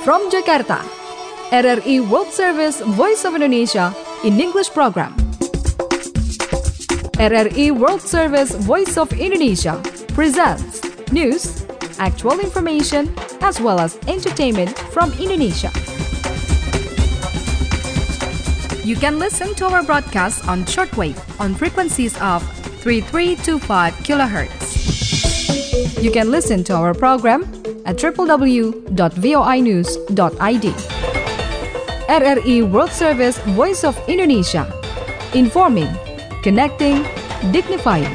From Jakarta, RRI World Service Voice of Indonesia in English program. RRI World Service Voice of Indonesia presents news, actual information, as well as entertainment from Indonesia. You can listen to our broadcast on shortwave on frequencies of 3325 kHz. You can listen to our program at www.voinews.id. RRI World Service Voice of Indonesia. Informing, connecting, dignifying.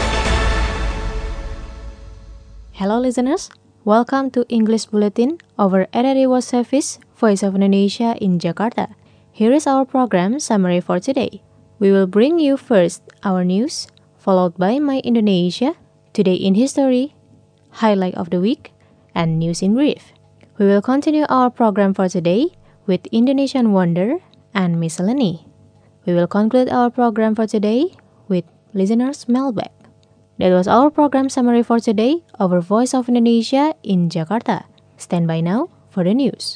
Hello listeners, welcome to English Bulletin over RRI World Service Voice of Indonesia in Jakarta. Here is our program summary for today. We will bring you first our news, followed by My Indonesia, Today in History, Highlight of the Week, and News in Brief. We will continue our program for today with Indonesian Wonder and Miscellany. We will conclude our program for today with listeners' mailbag. That was our program summary for today over Voice of Indonesia in Jakarta. Stand by now for the news.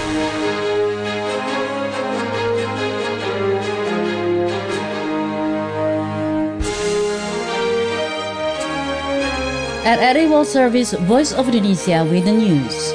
RRI World Service Voice of Indonesia with the news.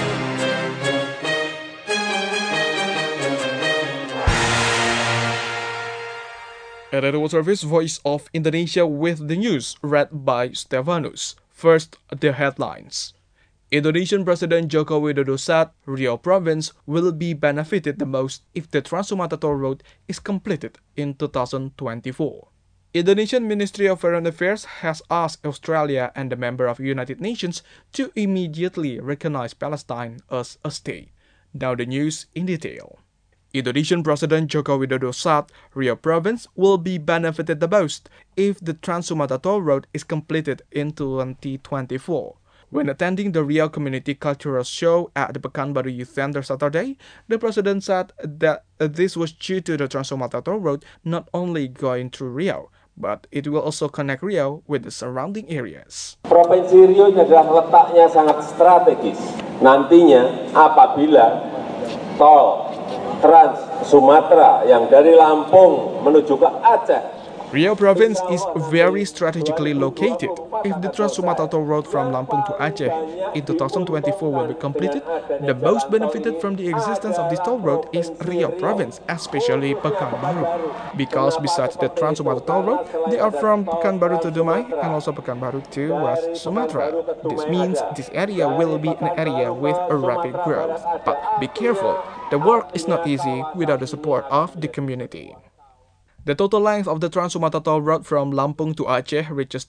RRI World Service Voice of Indonesia with the news, read by Stefanus. First, the headlines. Indonesian President Joko Widodo said Riau Province will be benefited the most if the Trans-Sumatra Toll Road is completed in 2024. Indonesian Ministry of Foreign Affairs has asked Australia and the member of United Nations to immediately recognize Palestine as a state. Now the news in detail. Indonesian President Joko Widodo said Riau Province will be benefited the most if the Trans-Sumatra Toll Road is completed in 2024. When attending the Riau Community Cultural Show at the Pekanbaru Youth Center Saturday, the President said that this was due to the Trans-Sumatra Toll Road not only going through Riau, but it will also connect Riau with the surrounding areas. Provinsi Riau ini adalah letaknya sangat strategis. Nantinya apabila tol Trans Sumatera yang dari Lampung menuju ke Aceh, Riau Province is very strategically located. If the Trans-Sumatra Toll Road from Lampung to Aceh in 2024 will be completed, the most benefited from the existence of this toll road is Riau Province, especially Pekanbaru. Because besides the Trans-Sumatra Toll Road, they are from Pekanbaru to Dumai and also Pekanbaru to West Sumatra. This means this area will be an area with a rapid growth. But be careful, the work is not easy without the support of the community. The total length of the Trans-Sumatra Toll Road from Lampung to Aceh reaches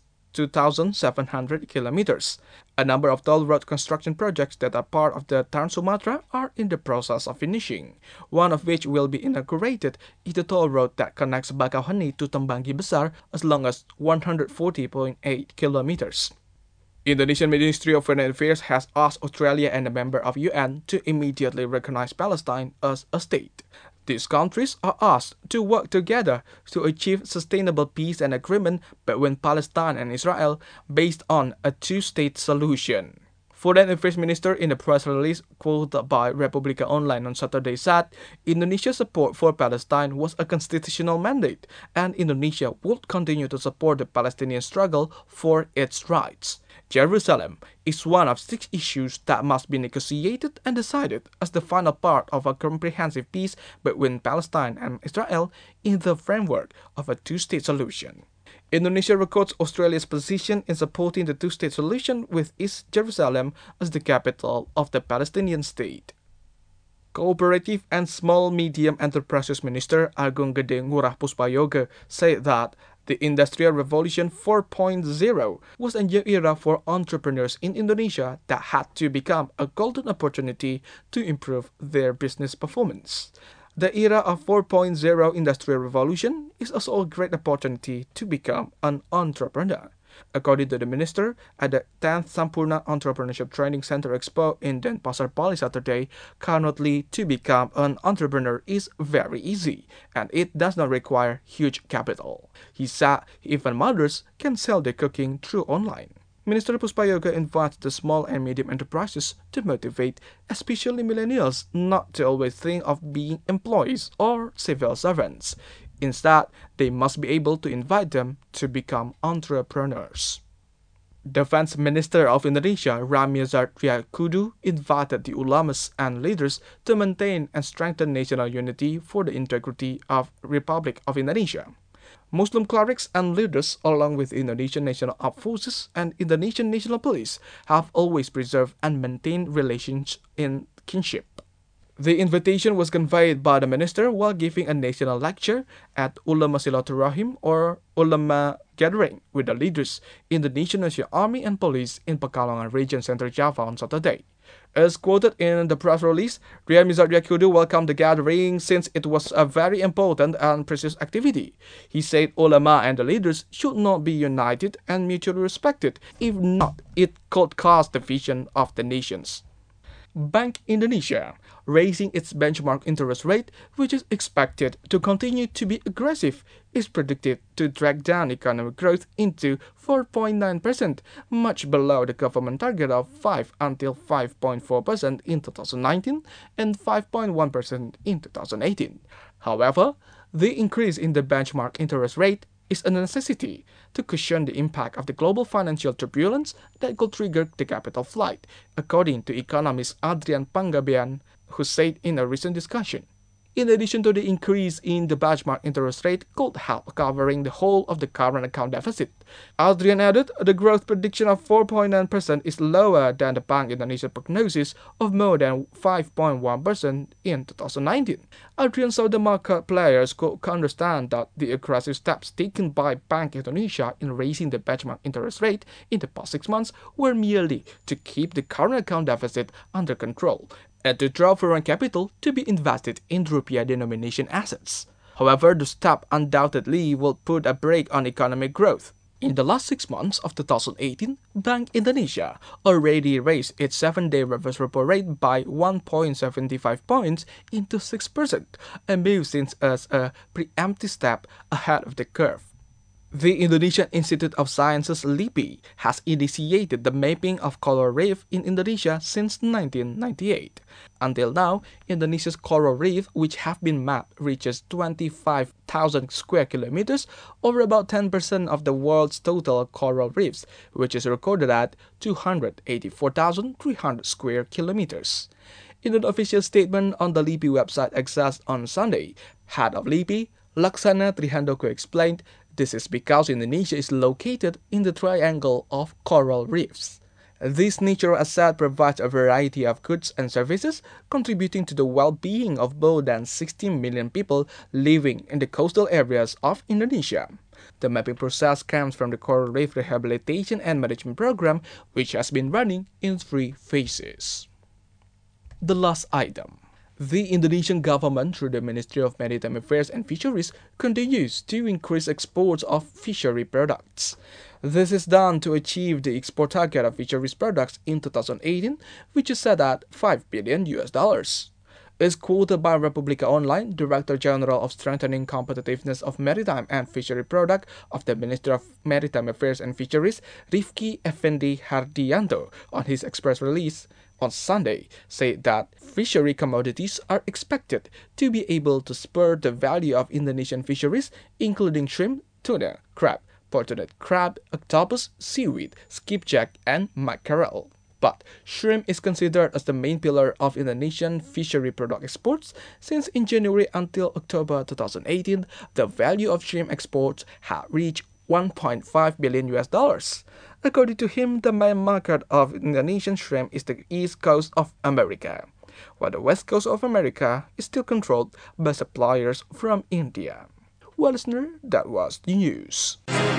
2,700 kilometers. A number of toll road construction projects that are part of the Trans-Sumatra are in the process of finishing. One of which will be inaugurated is the toll road that connects Bakauheni to Tembanggi Besar as long as 140.8 kilometers. Indonesian Ministry of Foreign Affairs has asked Australia and a member of UN to immediately recognize Palestine as a state. These countries are asked to work together to achieve sustainable peace and agreement between Palestine and Israel based on a two-state solution. Foreign Affairs Minister in a press release quoted by Republika Online on Saturday said Indonesia's support for Palestine was a constitutional mandate and Indonesia would continue to support the Palestinian struggle for its rights. Jerusalem is one of 6 issues that must be negotiated and decided as the final part of a comprehensive peace between Palestine and Israel in the framework of a two-state solution. Indonesia records Australia's position in supporting the two-state solution with East Jerusalem as the capital of the Palestinian state. Cooperative and Small-Medium Enterprises Minister Agung Gede Ngurah Puspayoga said that the Industrial Revolution 4.0 was a new era for entrepreneurs in Indonesia that had to become a golden opportunity to improve their business performance. The era of 4.0 Industrial Revolution is also a great opportunity to become an entrepreneur. According to the minister, at the 10th Sampurna Entrepreneurship Training Center Expo in Denpasar, Bali Saturday, currently to become an entrepreneur is very easy, and it does not require huge capital. He said even mothers can sell their cooking through online. Minister Puspayoga invites the small and medium enterprises to motivate, especially millennials, not to always think of being employees or civil servants. Instead, they must be able to invite them to become entrepreneurs. Defense Minister of Indonesia, Ramizard Riyakudu, invited the ulamas and leaders to maintain and strengthen national unity for the integrity of Republic of Indonesia. Muslim clerics and leaders, along with Indonesian National Armed Forces and Indonesian National Police, have always preserved and maintained relations in kinship. The invitation was conveyed by the minister while giving a national lecture at Ulama Silaturahim or Ulama Gathering with the leaders in the Indonesian National Army and Police in Pekalongan Region, Central Java on Saturday. As quoted in the press release, Ramizard Riyakudu welcomed the gathering since it was a very important and precious activity. He said ulama and the leaders should not be united and mutually respected. If not, it could cause division of the nations. Bank Indonesia raising its benchmark interest rate, which is expected to continue to be aggressive, is predicted to drag down economic growth into 4.9%, much below the government target of 5 until 5.4% in 2019 and 5.1% in 2018. However, the increase in the benchmark interest rate is a necessity to cushion the impact of the global financial turbulence that could trigger the capital flight, according to economist Adrian Panggabean, who said in a recent discussion. In addition to the increase in the benchmark interest rate could help covering the whole of the current account deficit. Adrian added the growth prediction of 4.9% is lower than the Bank Indonesia prognosis of more than 5.1% in 2019. Adrian saw the market players could understand that the aggressive steps taken by Bank Indonesia in raising the benchmark interest rate in the past 6 months were merely to keep the current account deficit under control and to draw foreign capital to be invested in rupiah denomination assets. However, the step undoubtedly will put a brake on economic growth. In the last 6 months of 2018, Bank Indonesia already raised its 7-day reverse repo rate by 1.75 points into 6%, a move seen as a preemptive step ahead of the curve. The Indonesian Institute of Sciences (LIPI) has initiated the mapping of coral reef in Indonesia since 1998. Until now, Indonesia's coral reef, which have been mapped, reaches 25,000 square kilometers, or about 10% of the world's total coral reefs, which is recorded at 284,300 square kilometers. In an official statement on the LIPI website accessed on Sunday, head of LIPI, Laksana Trihandoko explained, this is because Indonesia is located in the triangle of coral reefs. This natural asset provides a variety of goods and services, contributing to the well-being of more than 16 million people living in the coastal areas of Indonesia. The mapping process comes from the Coral Reef Rehabilitation and Management Program, which has been running in 3 phases. The last item. The Indonesian government, through the Ministry of Maritime Affairs and Fisheries, continues to increase exports of fishery products. This is done to achieve the export target of fisheries products in 2018, which is set at $5 billion. As quoted by Republika Online, Director General of Strengthening Competitiveness of Maritime and Fishery Product of the Ministry of Maritime Affairs and Fisheries, Rifki Effendi Hardianto, on his express release on Sunday, said that fishery commodities are expected to be able to spur the value of Indonesian fisheries, including shrimp, tuna, crab, portulated crab, octopus, seaweed, skipjack, and mackerel. But shrimp is considered as the main pillar of Indonesian fishery product exports, since in January until October 2018, the value of shrimp exports had reached $1.5 billion. According to him, the main market of Indonesian shrimp is the east coast of America, while the west coast of America is still controlled by suppliers from India. Well, listener, that was the news.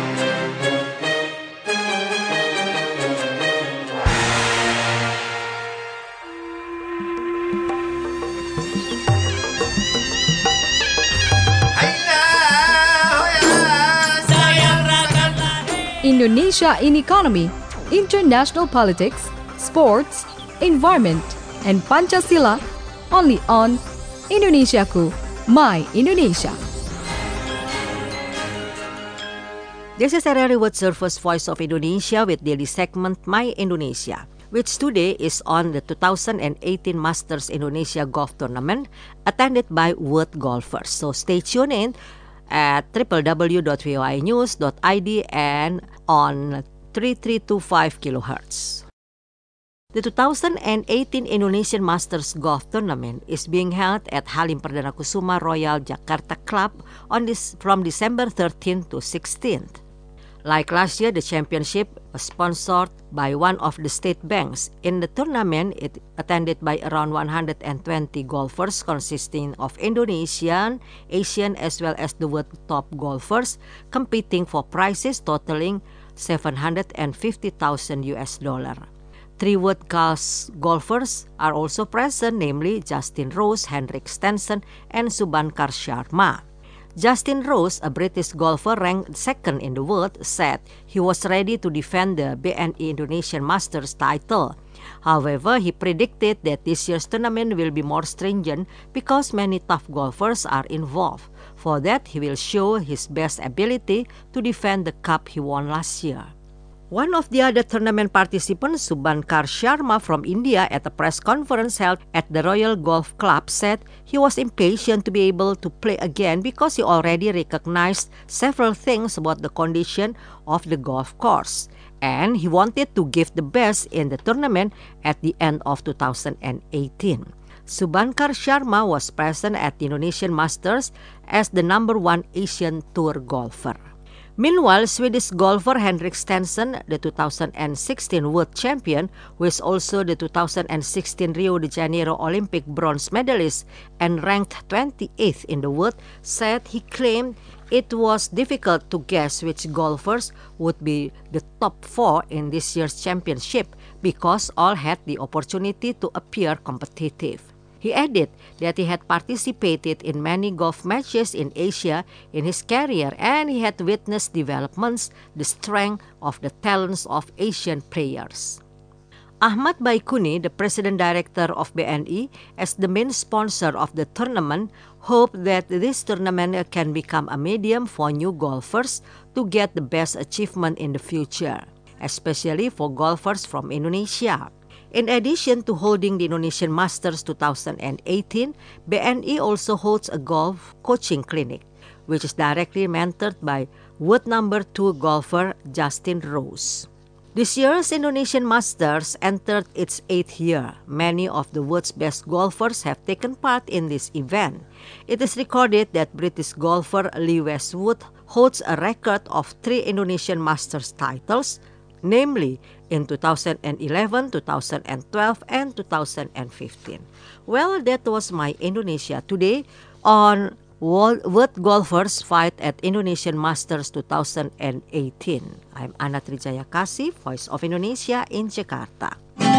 Indonesia in economy, international politics, sports, environment, and Pancasila, only on Indonesiaku, My Indonesia. This is RRI World Service Voice of Indonesia with daily segment My Indonesia, which today is on the 2018 Masters Indonesia Golf Tournament attended by world golfers. So stay tuned in at www.voinews.id and on 3325 kHz. The 2018 Indonesian Masters Golf Tournament is being held at Halim Perdana Kusuma Royal Jakarta Club from December 13th to 16th. Like last year, the championship was sponsored by one of the state banks. In the tournament, it attended by around 120 golfers consisting of Indonesian, Asian as well as the world top golfers competing for prizes totaling $750,000 US. 3 world-class golfers are also present, namely Justin Rose, Henrik Stenson, and Subankar Sharma. Justin Rose, a British golfer ranked second in the world, said he was ready to defend the BNI Indonesian Masters title. However, he predicted that this year's tournament will be more stringent because many tough golfers are involved. For that, he will show his best ability to defend the cup he won last year. One of the other tournament participants, Subankar Sharma from India, at a press conference held at the Royal Golf Club, said he was impatient to be able to play again because he already recognized several things about the condition of the golf course, and he wanted to give the best in the tournament at the end of 2018. Subankar Sharma was present at the Indonesian Masters as the number 1 Asian Tour golfer. Meanwhile, Swedish golfer Henrik Stenson, the 2016 world champion, who is also the 2016 Rio de Janeiro Olympic bronze medalist and ranked 28th in the world, said he claimed it was difficult to guess which golfers would be the top 4 in this year's championship because all had the opportunity to appear competitive. He added that he had participated in many golf matches in Asia in his career and he had witnessed developments, the strength of the talents of Asian players. Ahmad Baikuni, the president director of BNI, as the main sponsor of the tournament, hoped that this tournament can become a medium for new golfers to get the best achievement in the future, especially for golfers from Indonesia. In addition to holding the Indonesian Masters 2018, BNI also holds a golf coaching clinic, which is directly mentored by world number 2 golfer Justin Rose. This year's Indonesian Masters entered its 8th year. Many of the world's best golfers have taken part in this event. It is recorded that British golfer Lee Westwood holds a record of 3 Indonesian Masters titles, namely in 2011, 2012, and 2015. Well, that was My Indonesia today on World Golfers Fight at Indonesian Masters 2018. I'm Ana Trijaya Kasih, Voice of Indonesia in Jakarta.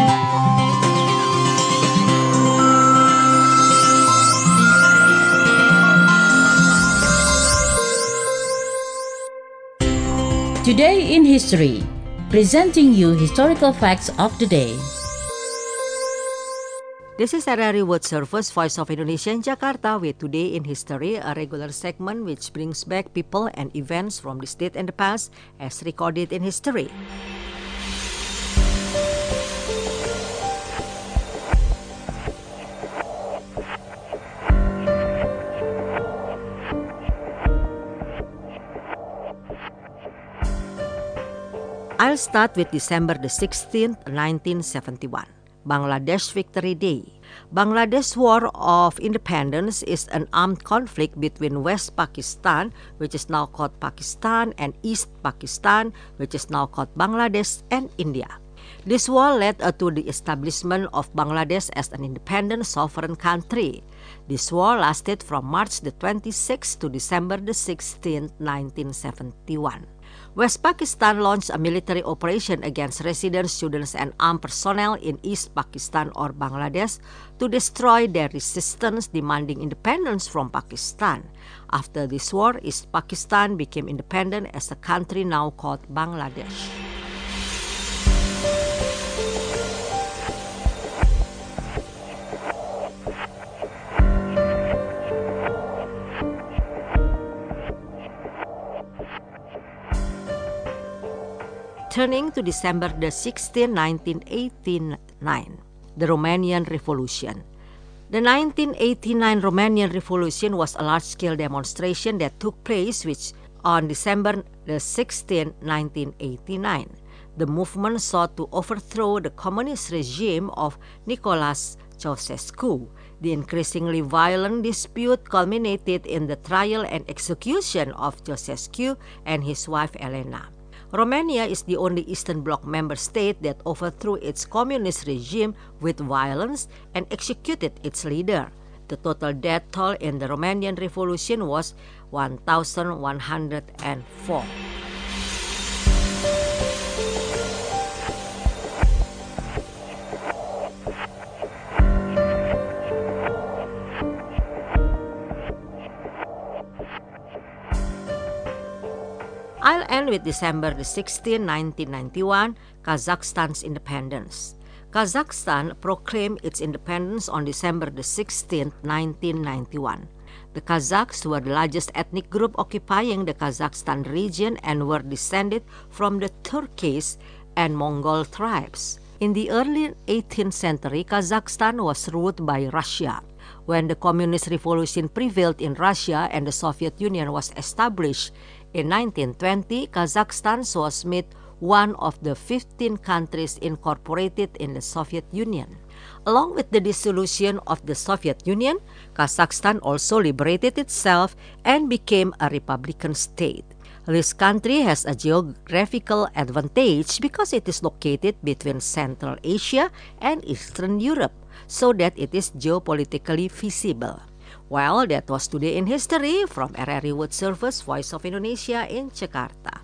Today in History, presenting you historical facts of the day. This is RRI World Service, Voice of Indonesia in Jakarta with Today in History, a regular segment which brings back people and events from this date and the past as recorded in history. I'll start with December the 16th, 1971. Bangladesh Victory Day. Bangladesh War of Independence is an armed conflict between West Pakistan, which is now called Pakistan, and East Pakistan, which is now called Bangladesh, and India. This war led to the establishment of Bangladesh as an independent sovereign country. This war lasted from March the 26th to December the 16th, 1971. West Pakistan launched a military operation against residents, students, and armed personnel in East Pakistan or Bangladesh to destroy their resistance demanding independence from Pakistan. After this war, East Pakistan became independent as a country now called Bangladesh. Turning to December the 16th, 1989, the Romanian Revolution. The 1989 Romanian Revolution was a large-scale demonstration that took place on December the 16th, 1989. The movement sought to overthrow the communist regime of Nicolae Ceausescu. The increasingly violent dispute culminated in the trial and execution of Ceausescu and his wife Elena. Romania is the only Eastern Bloc member state that overthrew its communist regime with violence and executed its leader. The total death toll in the Romanian Revolution was 1,104. I'll end with December the 16th, 1991, Kazakhstan's independence. Kazakhstan proclaimed its independence on December the 16th, 1991. The Kazakhs were the largest ethnic group occupying the Kazakhstan region and were descended from the Turkish and Mongol tribes. In the early 18th century, Kazakhstan was ruled by Russia. When the Communist Revolution prevailed in Russia and the Soviet Union was established in 1920, Kazakhstan was made one of the 15 countries incorporated in the Soviet Union. Along with the dissolution of the Soviet Union, Kazakhstan also liberated itself and became a republican state. This country has a geographical advantage because it is located between Central Asia and Eastern Europe, so that it is geopolitically feasible. Well, that was Today in History from RRI World Service, Voice of Indonesia in Jakarta.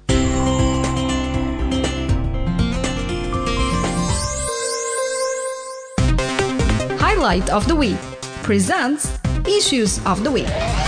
Highlight of the Week presents Issues of the Week.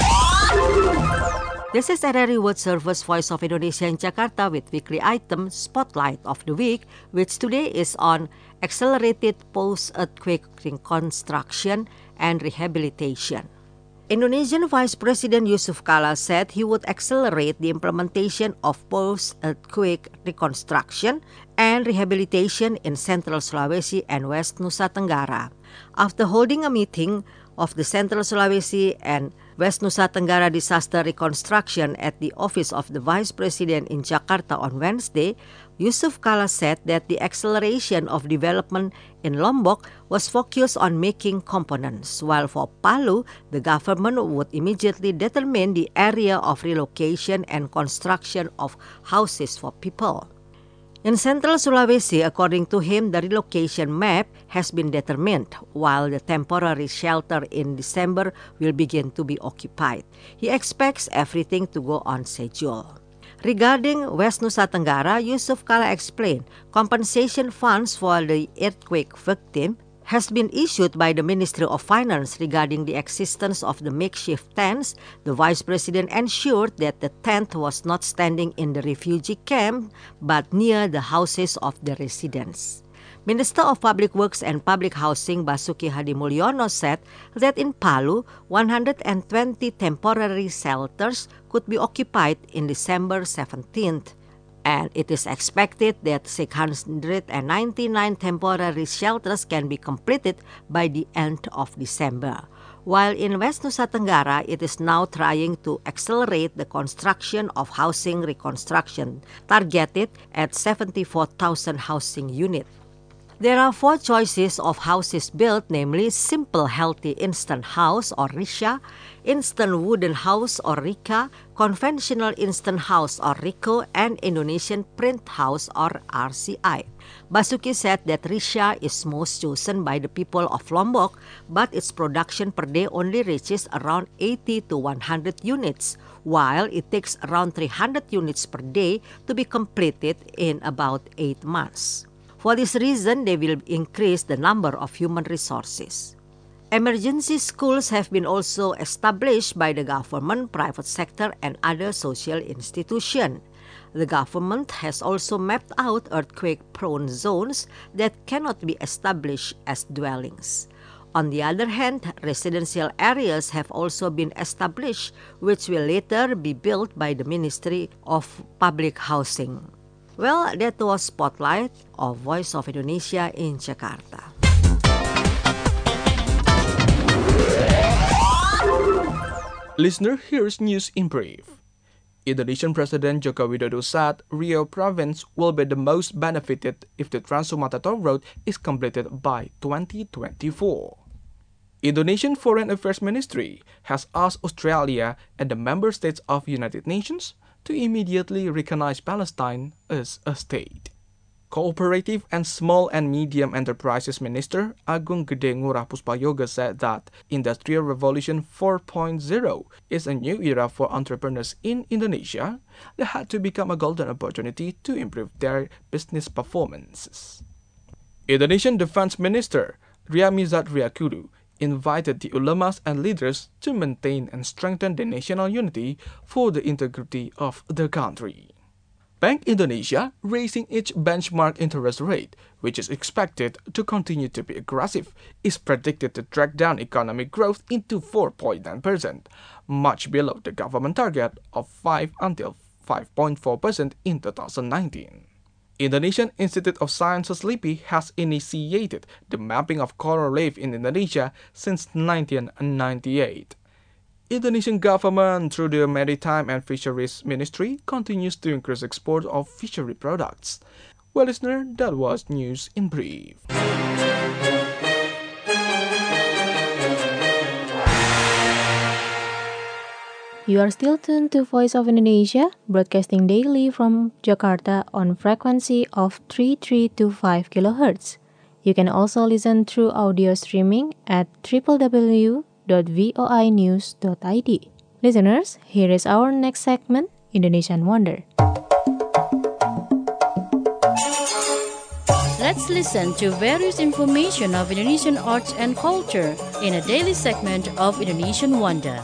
This is RRI World Service, Voice of Indonesia in Jakarta with weekly item Spotlight of the Week, which today is on accelerated post-earthquake reconstruction and rehabilitation. Indonesian Vice President Yusuf Kala said he would accelerate the implementation of post-earthquake reconstruction and rehabilitation in Central Sulawesi and West Nusa Tenggara. After holding a meeting of the Central Sulawesi and West Nusa Tenggara Disaster Reconstruction at the office of the Vice President in Jakarta on Wednesday, Yusuf Kala said that the acceleration of development in Lombok was focused on making components, while for Palu, the government would immediately determine the area of relocation and construction of houses for people. In Central Sulawesi, according to him, the relocation map has been determined, while the temporary shelter in December will begin to be occupied. He expects everything to go on schedule. Regarding West Nusa Tenggara, Yusuf Kala explained compensation funds for the earthquake victim has been issued by the Ministry of Finance regarding the existence of the makeshift tents. The Vice President ensured that the tent was not standing in the refugee camp but near the houses of the residents. Minister of Public Works and Public Housing Basuki Hadimulyono said that in Palu, 120 temporary shelters could be occupied in December 17th. And it is expected that 699 temporary shelters can be completed by the end of December. While in West Nusa Tenggara, it is now trying to accelerate the construction of housing reconstruction, targeted at 74,000 housing units. There are 4 choices of houses built, namely Simple Healthy Instant House or RISHA, Instant Wooden House or RIKA, Conventional Instant House or RIKO, and Indonesian Print House or RCI. Basuki said that RISHA is most chosen by the people of Lombok, but its production per day only reaches around 80 to 100 units, while it takes around 300 units per day to be completed in about 8 months. For this reason, they will increase the number of human resources. Emergency schools have been also established by the government, private sector, and other social institutions. The government has also mapped out earthquake-prone zones that cannot be established as dwellings. On the other hand, residential areas have also been established, which will later be built by the Ministry of Public Housing. Well, that was Spotlight of Voice of Indonesia in Jakarta. Listener, here's news in brief. Indonesian President Joko Widodo said Riau province will be the most benefited if the Trans-Sumatra Toll Road is completed by 2024. Indonesian Foreign Affairs Ministry has asked Australia and the member states of United Nations to immediately recognize Palestine as a state. Cooperative and Small and Medium Enterprises Minister Agung Gede Ngurah Puspayoga said that Industrial Revolution 4.0 is a new era for entrepreneurs in Indonesia that had to become a golden opportunity to improve their business performances. Indonesian Defense Minister Ryamizat Riyakudu invited the ulamas and leaders to maintain and strengthen the national unity for the integrity of the country. Bank Indonesia raising its benchmark interest rate, which is expected to continue to be aggressive, is predicted to drag down economic growth into 4.9%, much below the government target of 5 until 5.4% in 2019. Indonesian Institute of Sciences LIPI has initiated the mapping of coral reef in Indonesia since 1998. Indonesian government, through the Maritime and Fisheries Ministry, continues to increase export of fishery products. Well, listener, that was news in brief. You are still tuned to Voice of Indonesia, broadcasting daily from Jakarta on frequency of 3325 kHz. You can also listen through audio streaming at www.voinews.id. Listeners, here is our next segment, Indonesian Wonder. Let's listen to various information of Indonesian arts and culture in a daily segment of Indonesian Wonder.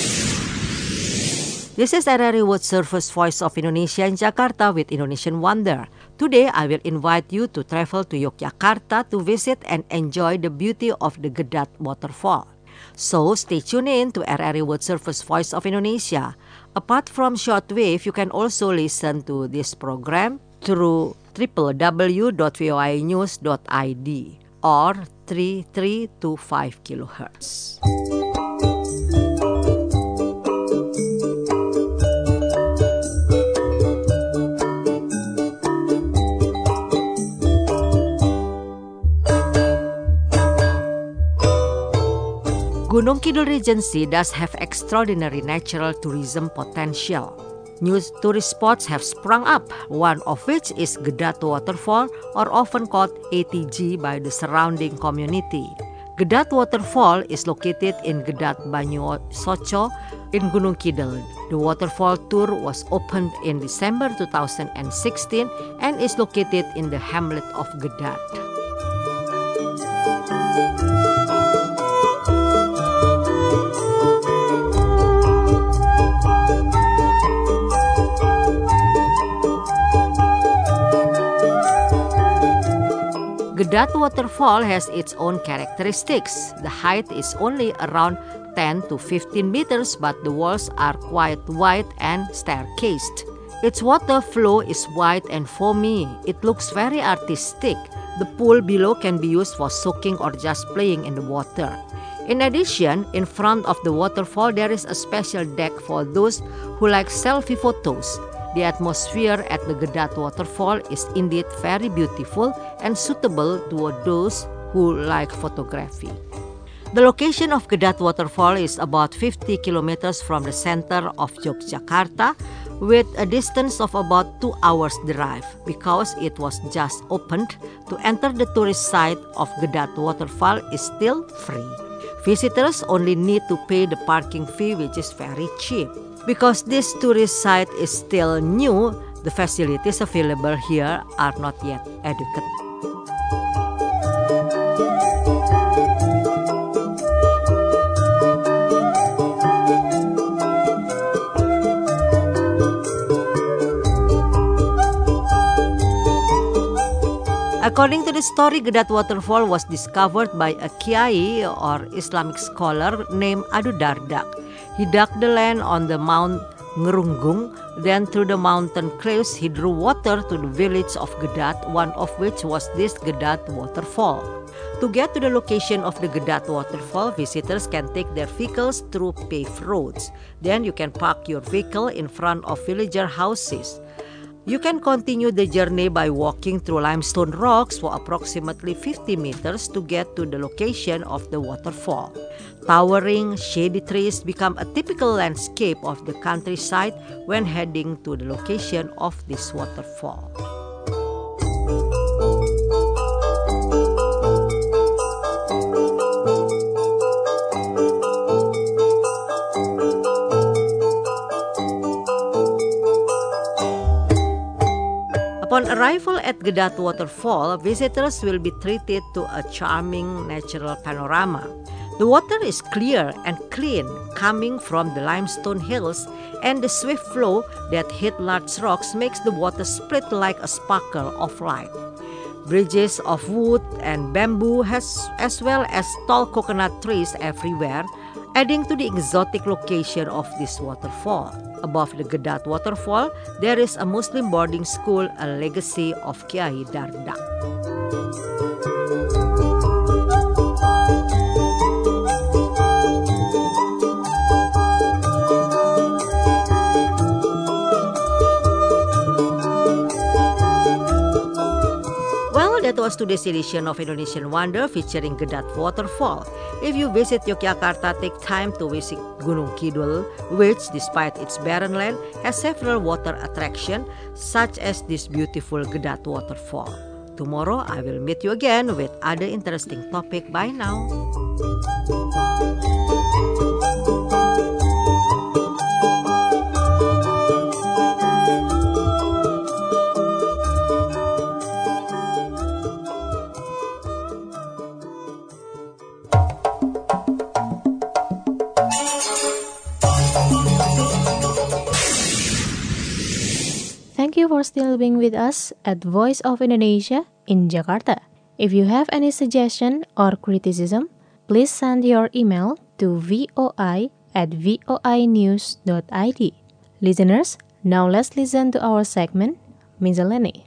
This is RRI World Service Voice of Indonesia in Jakarta with Indonesian Wonder. Today, I will invite you to travel to Yogyakarta to visit and enjoy the beauty of the Gedat Waterfall. So, stay tuned in to RRI World Service Voice of Indonesia. Apart from shortwave, you can also listen to this program through www.voinews.id or 3325 kHz. Gunung Kidul Regency does have extraordinary natural tourism potential. New tourist spots have sprung up, one of which is Gedat Waterfall, or often called ATG by the surrounding community. Gedat Waterfall is located in Gedat Banyu Soco in Gunung Kidul. The waterfall tour was opened in December 2016 and is located in the hamlet of Gedat. Gedat Waterfall has its own characteristics. The height is only around 10 to 15 meters, but the walls are quite wide and staircased. Its water flow is wide and foamy. It looks very artistic. The pool below can be used for soaking or just playing in the water. In addition, in front of the waterfall, there is a special deck for those who like selfie photos. The atmosphere at the Gedat Waterfall is indeed very beautiful and suitable to those who like photography. The location of Gedat Waterfall is about 50 kilometers from the center of Yogyakarta, with a distance of about 2 hours drive. Because it was just opened, to enter the tourist site of Gedat Waterfall is still free. Visitors only need to pay the parking fee, which is very cheap. Because this tourist site is still new, the facilities available here are not yet adequate. According to the story, Gedat Waterfall was discovered by a Kiai or Islamic scholar named Adu Dardak. He dug the land on the Mount Ngerunggung. Then through the mountain cliffs, he drew water to the village of Gedat, one of which was this Gedat waterfall. To get to the location of the Gedat waterfall, visitors can take their vehicles through paved roads. Then you can park your vehicle in front of villager houses. You can continue the journey by walking through limestone rocks for approximately 50 meters to get to the location of the waterfall. Towering, shady trees become a typical landscape of the countryside when heading to the location of this waterfall. Upon arrival at Gedat Waterfall, visitors will be treated to a charming natural panorama. The water is clear and clean, coming from the limestone hills, and the swift flow that hit large rocks makes the water split like a sparkle of light. Bridges of wood and bamboo as well as tall coconut trees everywhere, adding to the exotic location of this waterfall. Above the Gedat waterfall, there is a Muslim boarding school, a legacy of Kiai Dardak. That was today's edition of Indonesian Wonder featuring Gedat Waterfall. If you visit Yogyakarta, take time to visit Gunung Kidul, which, despite its barren land, has several water attractions, such as this beautiful Gedat Waterfall. Tomorrow, I will meet you again with other interesting topic. Bye now. Thank you for still being with us at Voice of Indonesia in Jakarta. If you have any suggestion or criticism, please send your email to voi@voinews.id. Listeners, now let's listen to our segment, Miscellany.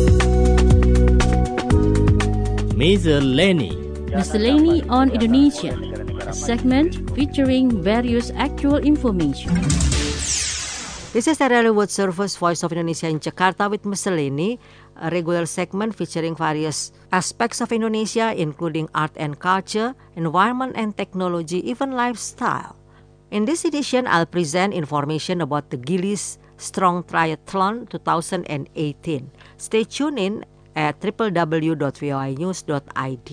Miscellany. Miscellany on Indonesia, a segment featuring various actual information. This is the World Service Voice of Indonesia in Jakarta with Miscellany, a regular segment featuring various aspects of Indonesia, including art and culture, environment and technology, even lifestyle. In this edition, I'll present information about the Gili Strong Triathlon 2018. Stay tuned in at www.voinews.id.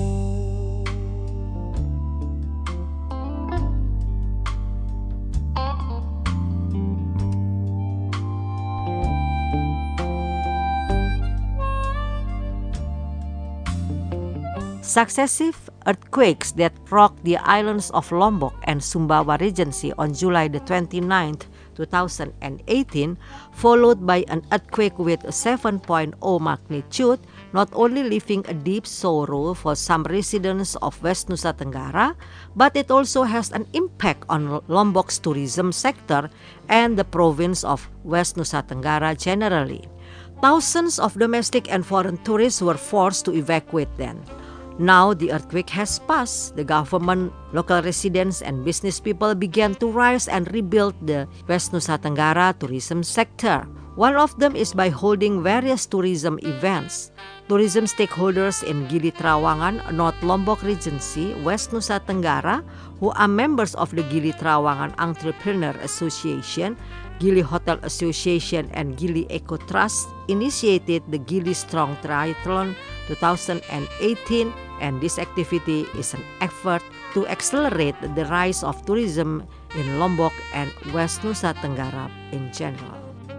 Successive earthquakes that rocked the islands of Lombok and Sumbawa Regency on July the 29th, 2018, followed by an earthquake with a 7.0 magnitude, not only leaving a deep sorrow for some residents of West Nusa Tenggara, but it also has an impact on Lombok's tourism sector and the province of West Nusa Tenggara generally. Thousands of domestic and foreign tourists were forced to evacuate then. Now the earthquake has passed, the government, local residents and business people began to rise and rebuild the West Nusa Tenggara tourism sector. One of them is by holding various tourism events. Tourism stakeholders in Gili Trawangan, North Lombok Regency, West Nusa Tenggara, who are members of the Gili Trawangan Entrepreneur Association, Gili Hotel Association and Gili Eco Trust, initiated the Gili Strong Triathlon 2018, and this activity is an effort to accelerate the rise of tourism in Lombok and West Nusa Tenggara in general.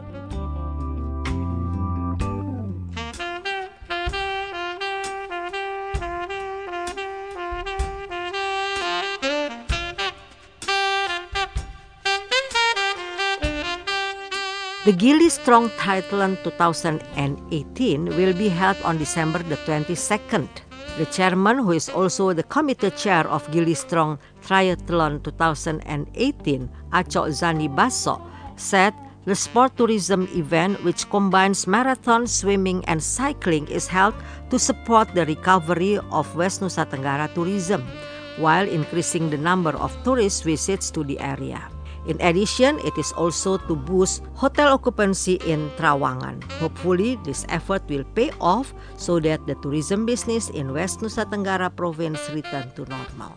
The Gili Strong Triathlon 2018 will be held on December the 22nd. The chairman, who is also the committee chair of Gili Strong Triathlon 2018, Aco Zani Basso, said the sport tourism event, which combines marathon, swimming, and cycling, is held to support the recovery of West Nusa Tenggara tourism, while increasing the number of tourist visits to the area. In addition, it is also to boost hotel occupancy in Trawangan. Hopefully, this effort will pay off so that the tourism business in West Nusa Tenggara province return to normal.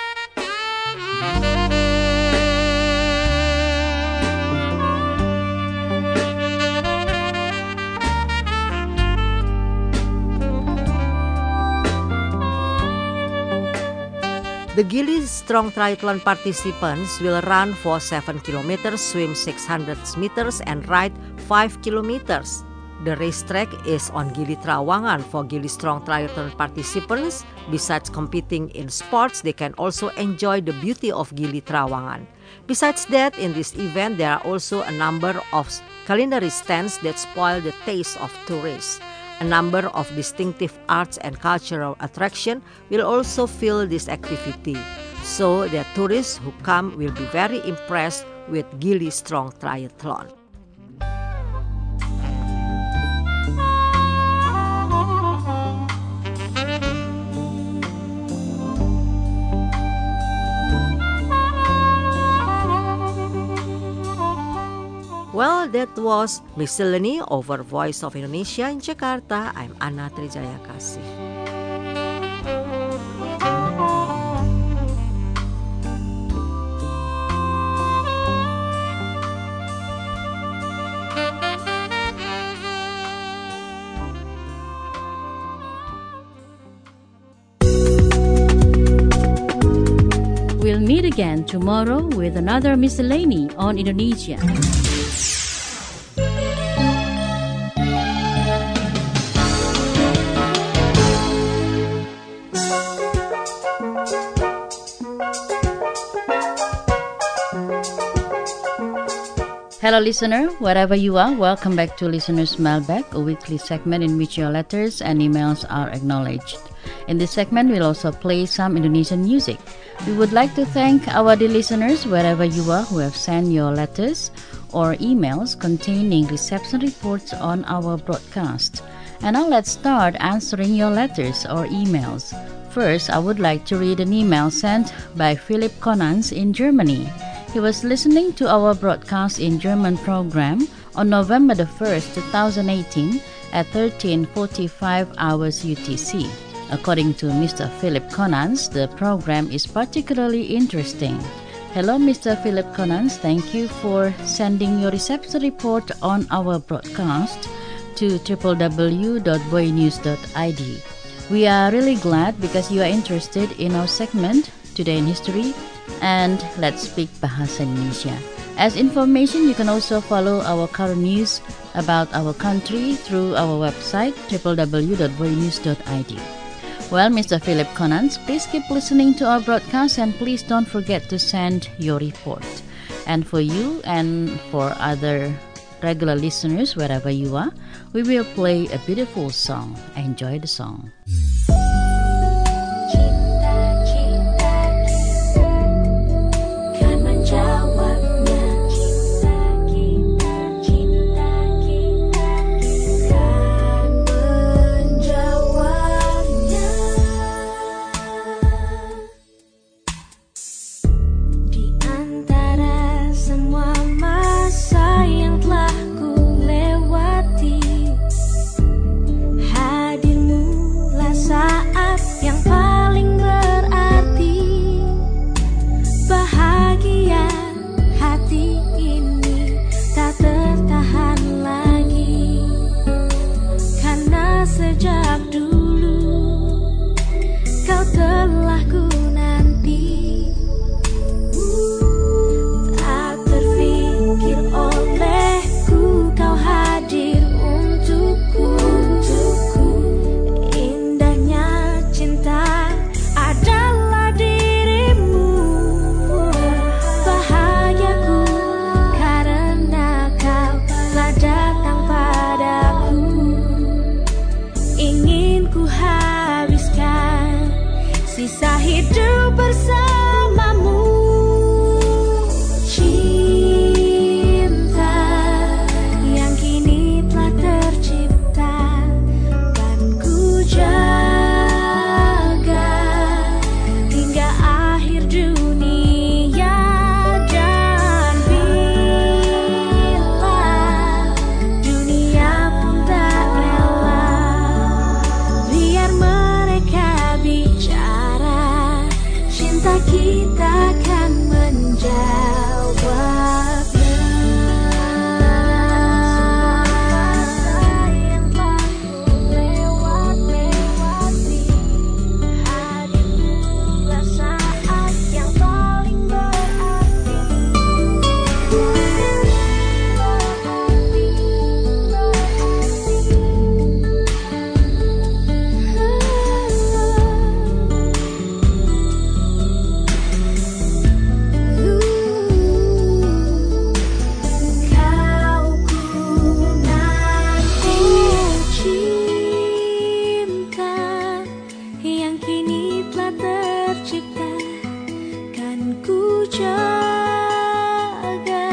The Gili Strong Triathlon participants will run for 7 kilometers, swim 600 meters, and ride 5 kilometers. The racetrack is on Gili Trawangan. For Gili Strong Triathlon participants, besides competing in sports, they can also enjoy the beauty of Gili Trawangan. Besides that, in this event, there are also a number of culinary stands that spoil the taste of tourists. A number of distinctive arts and cultural attractions will also fill this activity, so that tourists who come will be very impressed with Gili Strong Triathlon. Well, that was Miscellany over Voice of Indonesia in Jakarta. I'm Anna Trijaya Kasih. We'll meet again tomorrow with another Miscellany on Indonesia. Hello listener, wherever you are, welcome back to Listener's Mailbag, a weekly segment in which your letters and emails are acknowledged. In this segment, we'll also play some Indonesian music. We would like to thank our dear listeners wherever you are who have sent your letters or emails containing reception reports on our broadcast. And now let's start answering your letters or emails. First, I would like to read an email sent by Philip Konans in Germany. He was listening to our broadcast in German program on November the 1st, 2018 at 13:45 hours UTC. According to Mr. Philip Konans, the program is particularly interesting. Hello, Mr. Philip Konans. Thank you for sending your reception report on our broadcast to www.boynews.id. We are really glad because you are interested in our segment, Today in History, and Let's Speak Bahasa Indonesia. As information, you can also follow our current news about our country through our website, www.boynews.id. Well, Mr. Philip Konans, please keep listening to our broadcast and please don't forget to send your report. And for you and for other regular listeners, wherever you are, we will play a beautiful song. Enjoy the song. Hadirmu lah jaga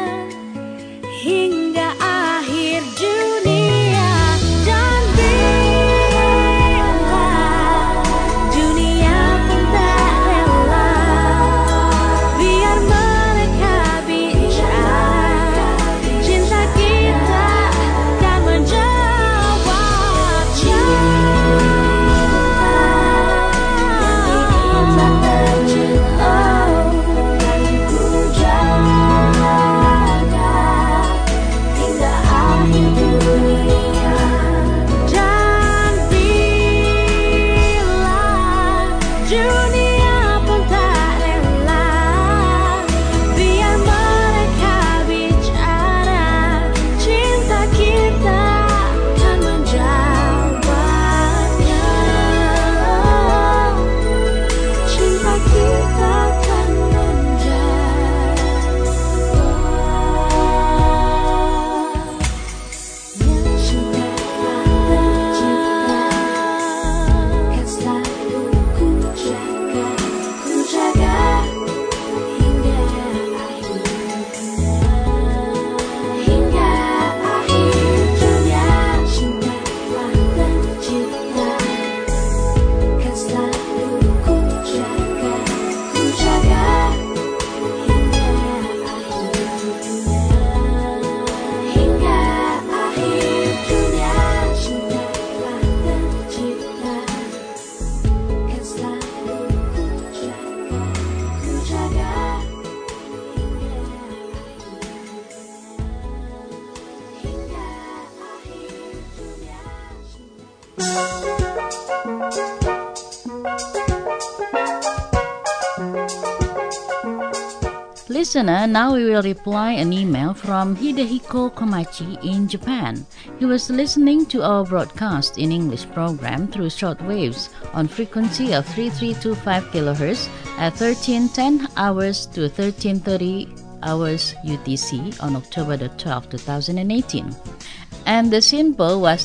hingga akhir dunia. Dan bila dunia pun tak rela, biar mereka bicara, cinta kita kan menjawabnya. Listener, now we will reply an email from Hidehiko Komachi in Japan. He was listening to our broadcast in English program through short waves on frequency of 3325 kHz at 1310 hours to 1330 hours UTC on October the 12th, 2018. And the symbol was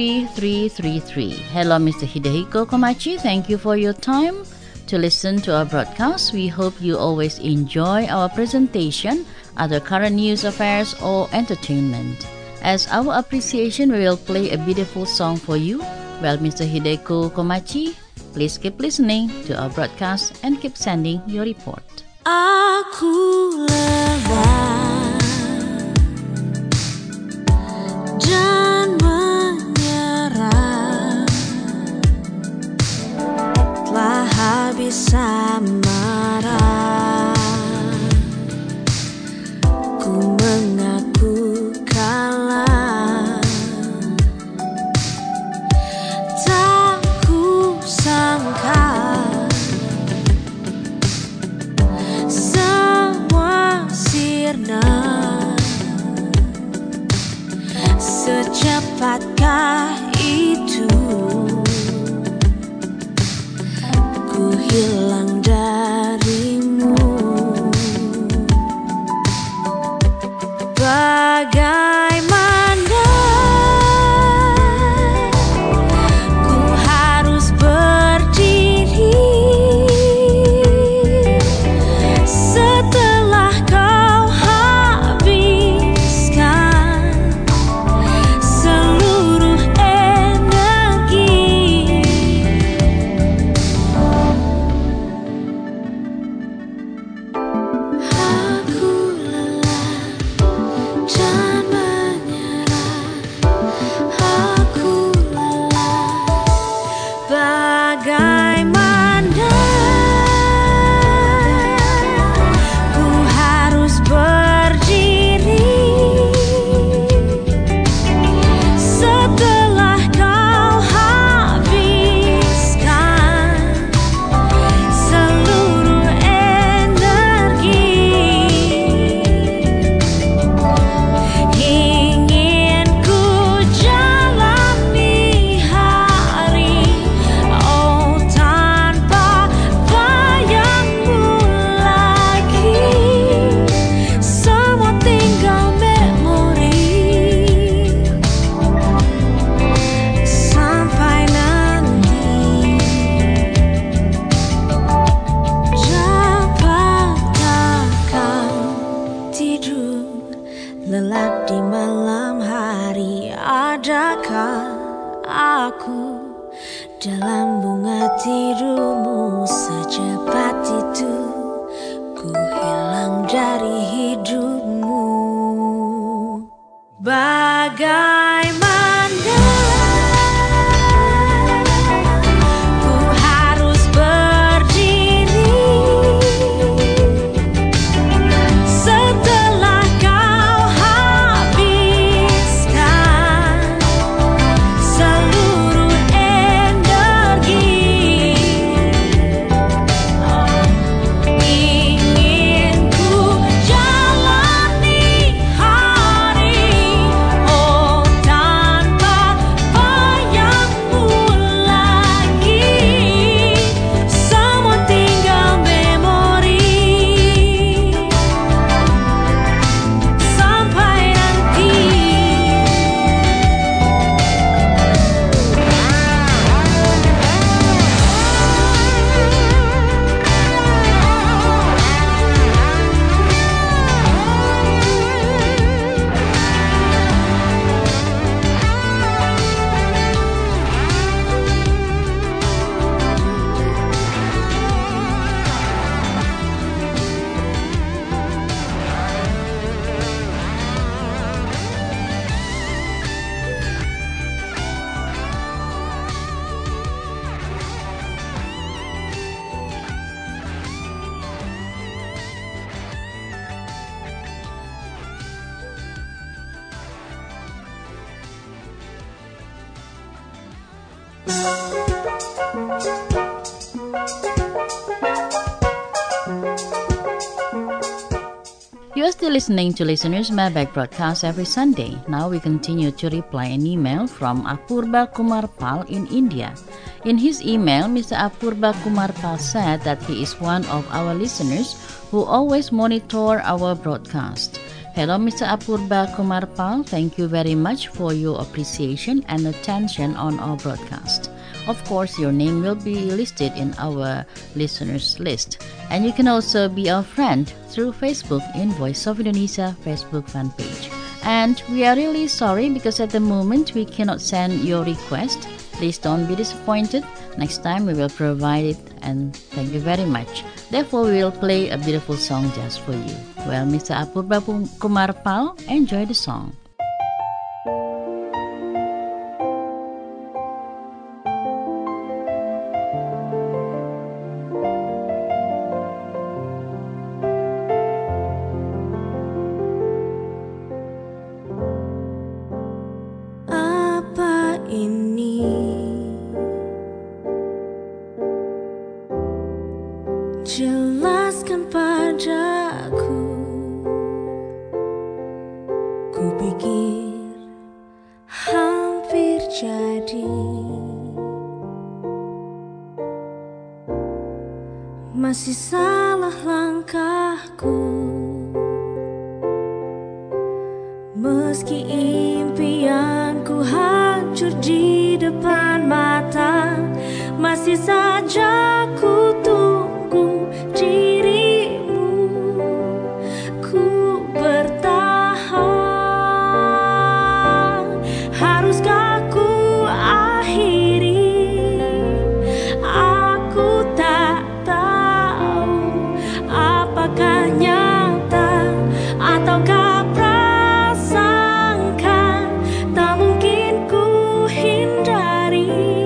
33333. Hello, Mr. Hidehiko Komachi. Thank you for your time to listen to our broadcast. We hope you always enjoy our presentation, other current news affairs, or entertainment. As our appreciation, we will play a beautiful song for you. Well, Mr. Hidehiko Komachi, please keep listening to our broadcast and keep sending your report. Aku lelah dan menyerah, telah habis marah. Ku mengaku kalah, tak ku sangka semua sirna. Secepatkah itu ku hilang dalam bunga tidurmu secepat itu ku hilang dari hidupmu. Bagaimana ku harus berdiri setelah kau habiskan seluruh energi. Ingin ku jalani hari tanpa bayangmu lagi. Semua tinggal memori sampai nanti. You are still listening to Listeners Mailbag broadcast every Sunday. Now we continue to reply an email from Apurba Kumarpal in India. In his email, Mr. Apurba Kumarpal said that he is one of our listeners who always monitor our broadcast. Hello, Mr. Apurba Kumarpal. Thank you very much for your appreciation and attention on our broadcast. Of course, your name will be listed in our listeners list. And you can also be our friend through Facebook in Voice of Indonesia Facebook fan page. And we are really sorry because at the moment we cannot send your request. Please don't be disappointed. Next time we will provide it, and thank you very much. Therefore, we will play a beautiful song just for you. Well, Mr. Apurba Kumarpal, enjoy the song. Apa ini? Jelaskan padaku. Ku pikir hampir jadi. Masih salah langkahku. Meski impianku hancur di depan mata, masih saja ku tunggu dirimu. Ku bertahan, haruskah ku akhiri? Aku tak tahu apakah nyata ataukah prasangka. Tak mungkin ku hindari.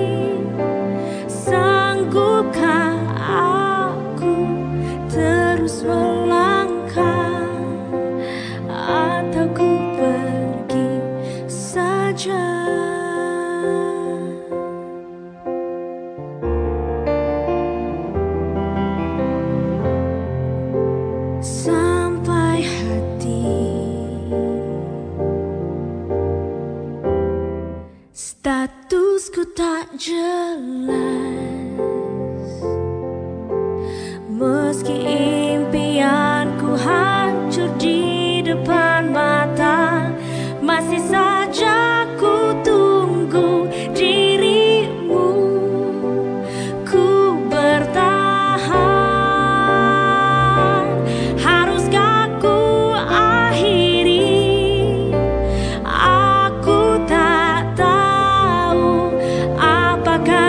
Sanggupkah aku terus melangkah, atau ku pergi saja? Sampai hati statusku tak jelas, meski impianku hancur di depan mata, masih saja ku tunggu dirimu. Ku bertahan, haruskah ku akhiri? Aku tak tahu apakah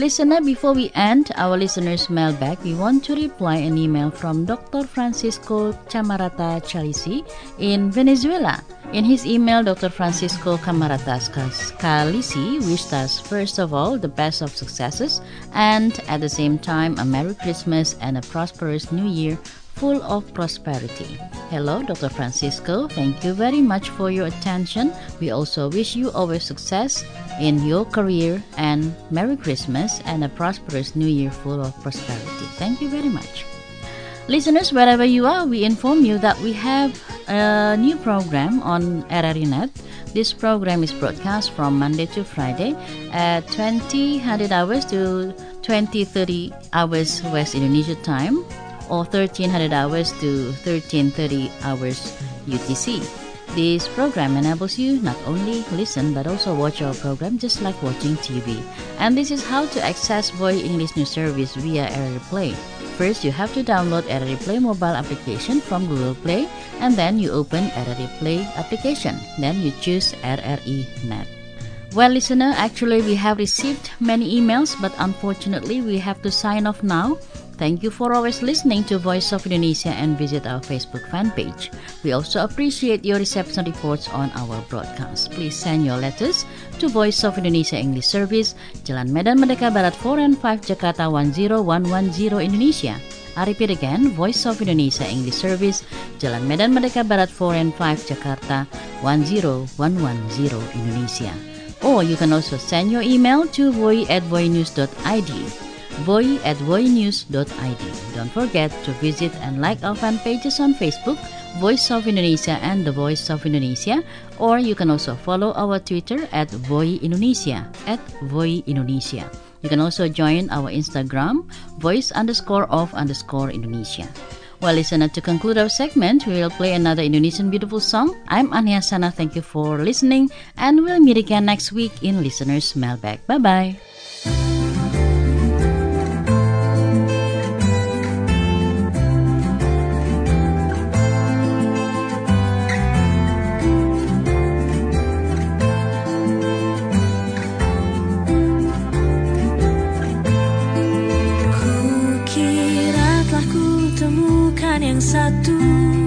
listener, before we end our listeners' mailbag, we want to reply an email from Dr. Francisco Camarata Chalisi in Venezuela. In his email, Dr. Francisco Camarata Chalisi wished us, first of all, the best of successes and at the same time a Merry Christmas and a prosperous New Year full of prosperity. Hello, Dr. Francisco. Thank you very much for your attention. We also wish you always success in your career and Merry Christmas and a prosperous New Year full of prosperity. Thank you very much. Listeners, wherever you are, we inform you that we have a new program on RRI.net. This program is broadcast from Monday to Friday at 2000 hours to 2030 hours West Indonesia time, or 1300 hours to 1330 hours UTC. This program enables you not only listen but also watch our program just like watching TV. And this is how to access Voy English News Service via RRI Play. First, you have to download RRI Play mobile application from Google Play, and then you open RRI Play application. Then you choose RRI.net. Well, listener, actually we have received many emails, but unfortunately we have to sign off now. Thank you for always listening to Voice of Indonesia and visit our Facebook fan page. We also appreciate your reception reports on our broadcast. Please send your letters to Voice of Indonesia English Service, Jalan Medan Merdeka Barat 4 and 5, Jakarta 10110 Indonesia. I repeat again, Voice of Indonesia English Service, Jalan Medan Merdeka Barat 4 and 5, Jakarta 10110 Indonesia. Or you can also send your email to voy@voynews.id. voy@voynews.id. Don't forget to visit and like our fan pages on Facebook, Voice of Indonesia and The Voice of Indonesia, or you can also follow our Twitter @VoyIndonesia, @VoyIndonesia. You can also join our Instagram, voice_of_Indonesia. Well, listener, to conclude our segment, we will play another Indonesian beautiful song. I'm Ania Sana. Thank you for listening, and we'll meet again next week in Listener's Mailbag. Bye-bye. Yang satu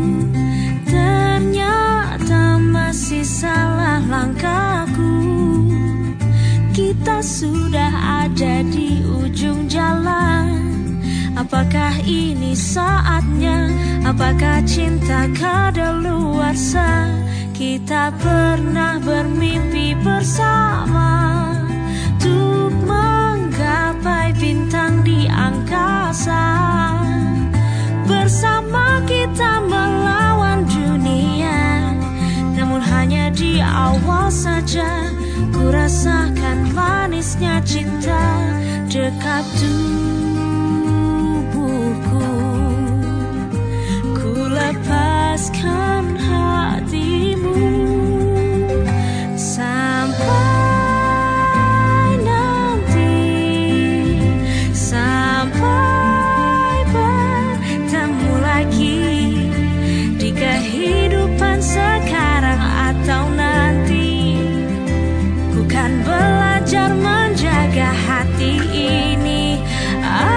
ternyata masih salah langkahku. Kita sudah ada di ujung jalan. Apakah ini saatnya? Apakah cinta kadaluarsa? Kita pernah bermimpi bersama untuk menggapai bintang di angkasa. Bersama kita melawan dunia, namun hanya di awal saja. Ku rasakan manisnya cinta dekat tubuhku. Ku lepaskan hatimu sampai nanti, sampai di kehidupan sekarang atau nanti. Ku kan belajar menjaga hati ini.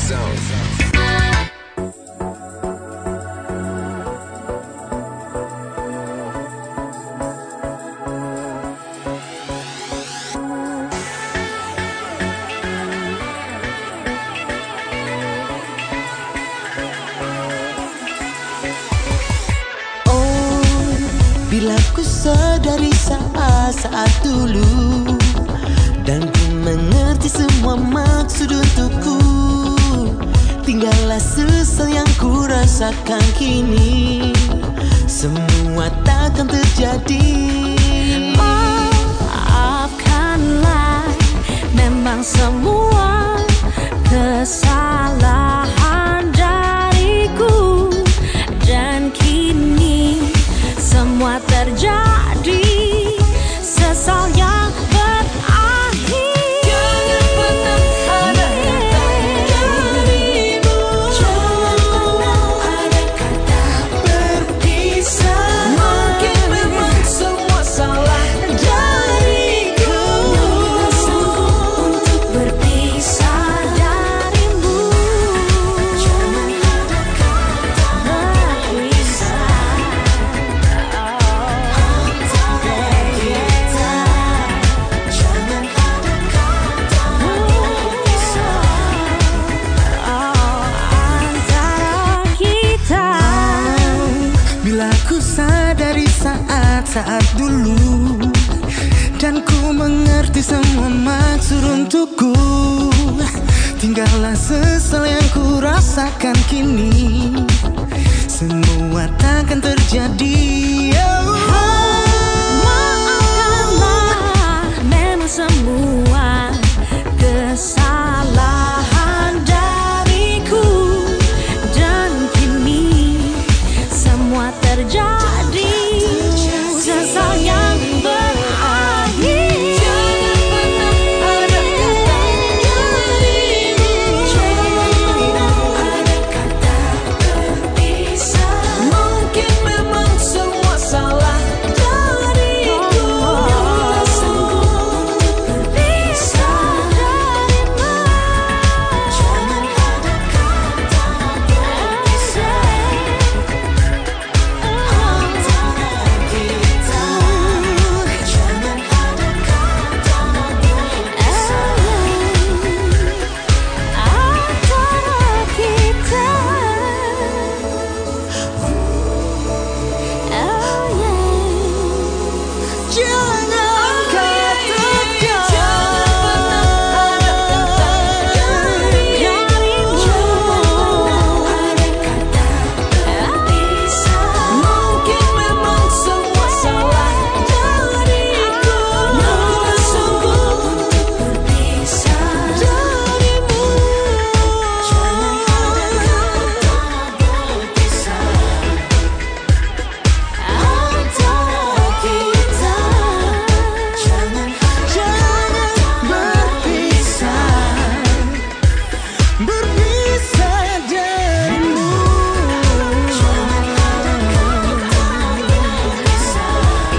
zone. Bila ku sadari saat dulu dan ku mengerti semua maksud untukku, tinggallah sesal yang ku rasakan kini, semua takkan terjadi. Maafkanlah, memang semua kesalahan dariku, dan kini semua terjadi, sesal yang berakhir. Jangan pernah ada kata darimu, jangan pernah ada kata berpisah. Mungkin memang semua salah dariku, tak sanggup untuk berpisah darimu. Jangan ada kata berpisah. Bila ku sadari saat dulu dan ku mengerti semua maksud untukku, tinggallah sesal yang ku rasakan kini, semua takkan terjadi. Maafkanlah, memang semua kesalahan dariku, dan kini semua terjadi, sesal yang berakhir. Jangan pernah ada kata darimu, jangan pernah ada kata berpisah. Mungkin memang semua salah dariku, tak sanggup untuk berpisah darimu. Jangan ada kata berpisah antara kita. Jangan ada kata berpisah Antara kita. Oh yeah. Jangan katakan, jangan pernah ada kata darimu, jangan pernah ada kata berpisah. Mungkin memang semua salah dariku, tak sanggup untuk berpisah darimu. Jangan ada kata berpisah antara kita. Jangan berpisah darimu. Jangan ada kata berpisah.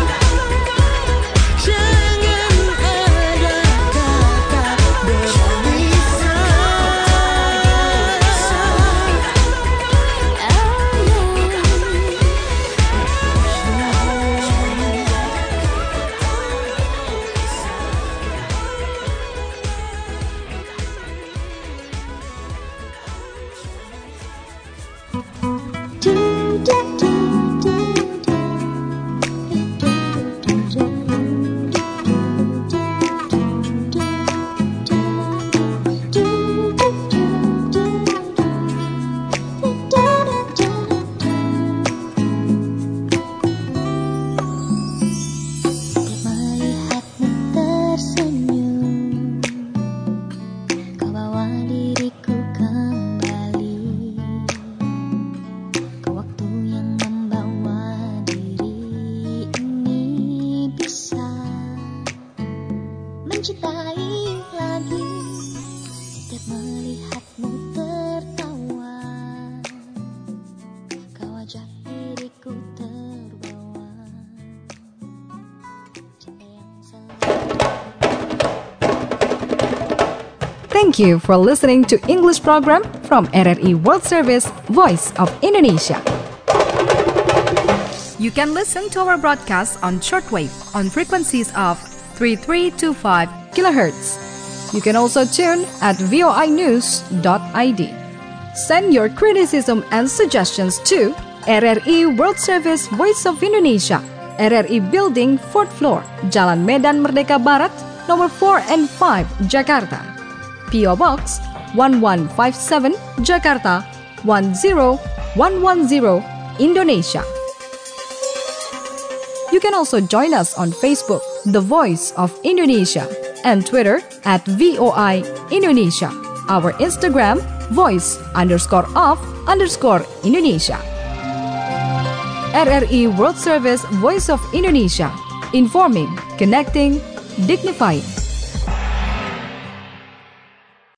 Jangan ada kata berpisah. Melihatmu tersenyum, kau bawa diriku kembali ke waktu yang Thank you for listening to English program from RRI World Service, Voice of Indonesia. You can listen to our broadcast on shortwave on frequencies of 3325 kHz. You can also tune at voinews.id. Send your criticism and suggestions to RRI World Service, Voice of Indonesia, RRI Building, 4th floor, Jalan Medan Merdeka Barat, nomor 4 and 5, Jakarta. P.O. Box 1157, Jakarta 10110, Indonesia. You can also join us on Facebook, The Voice of Indonesia, and Twitter at VOI Indonesia. Our Instagram, voice_of_Indonesia. RRI World Service, Voice of Indonesia. Informing, connecting, dignifying.